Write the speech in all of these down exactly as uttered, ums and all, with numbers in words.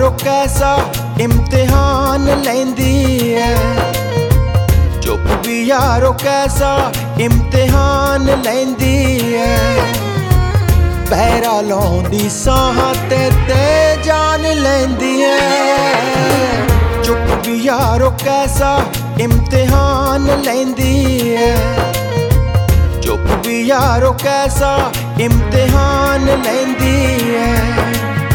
यारो कैसा इम्तिहान लैंदी है। चुप भी यारो कैसा इम्तिहान लैंदी है। पैरा लाउंदी साहां ते ते जान लैंदी है। चुप भी यारो कैसा इम्तिहान लैंदी है। चुप भी यारो कैसा इम्तिहान लैंदी है।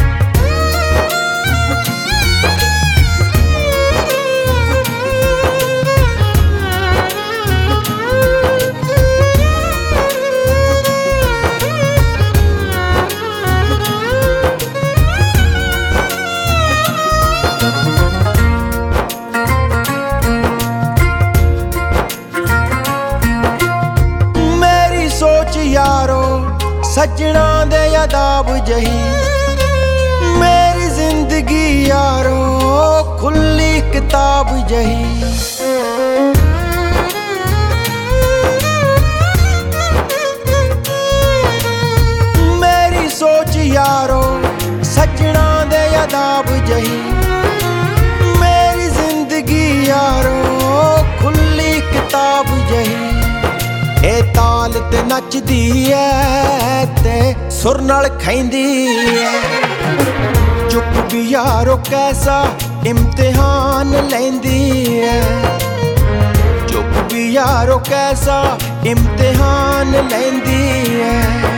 यारो सजना दे अदाब जही। मेरी जिंदगी यारो खुली किताब जही। मेरी सोच यारो सजना दे अदाब जही। मेरी जिंदगी यारो खुली किताब जही। ए ताल ते नचदी है ते सुर नाल खैंदी है। चुप भी यारो कैसा इम्तिहान लैंदी है। चुप भी यारो कैसा इम्तिहान लैंदी है।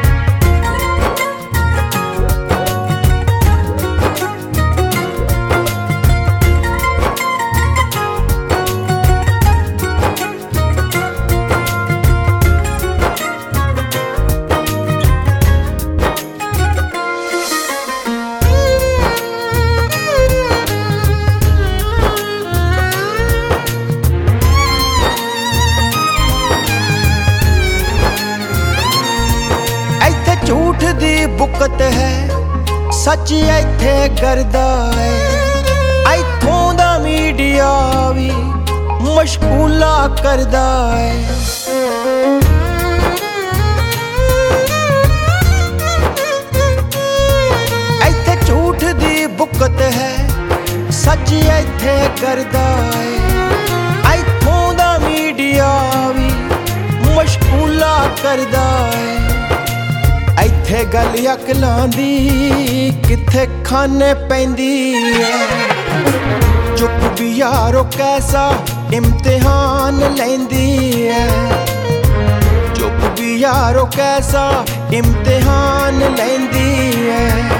झूठ दी बुकत है सच इत्थे करदा है। इत्थों दा मीडिया भी मशगूला करदा है। इत्थे झूठ दी बुकत है सच इत्थे करदा है। इत्थों दा मीडिया भी मशगूला करदा है। इत्थे गल अकलां दी किथे खाने पैंदी है। चुप भी यारो कैसा इम्तिहान लैंदी है। चुप भी यारो कैसा इम्तिहान लैंदी है।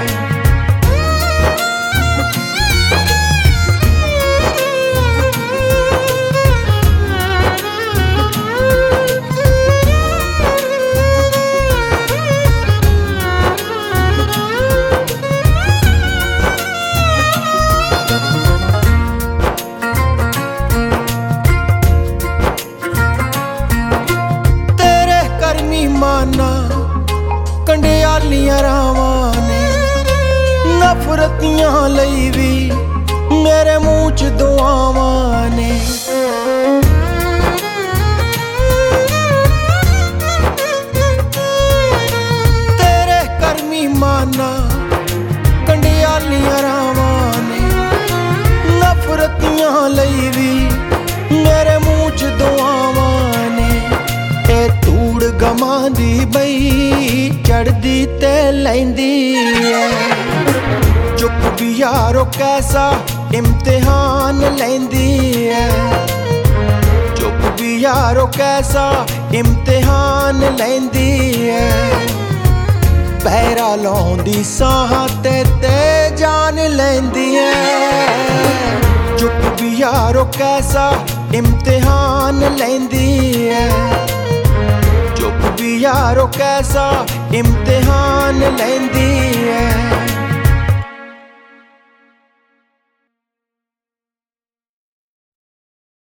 माना कंडियालियां रावां ने नफरतियां लई भी मेरे मुंह च दुआवां ने। तेरे करमी माना कंडियालियां रावां ने नफरतियां लई भी मेरे मुंह च दुआवां ने। तूड़ गमां दी बई चढ़दी ते लैंदी है। चुप भी यारो कैसा इम्तिहान लैंदी है। चुप भी यारो कैसा इम्तिहान लैंदी है। पैरा लाउंदी साहां ते ते जान लैंदी है। चुप भी यारो कैसा इम्तिहान लैंदी है। चुप भी यारो कैसा इम्तिहान लैंदी है।